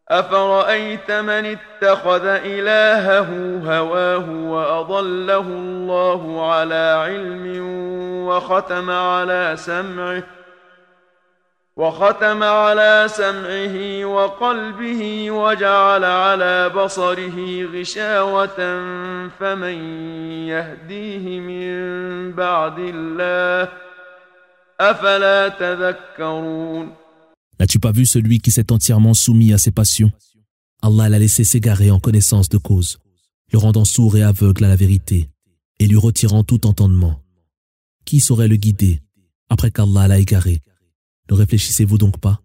أفرأيت من اتخذ إلهه هواه وأضله الله على علم وختم على سمعه وقلبه وجعل على بصره غشاوة فمن يهديه من بعد الله أفلا تذكرون. N'as-tu pas vu celui qui s'est entièrement soumis à ses passions? Allah l'a laissé s'égarer en connaissance de cause, le rendant sourd et aveugle à la vérité, et lui retirant tout entendement. Qui saurait le guider après qu'Allah l'a égaré? Ne réfléchissez-vous donc pas?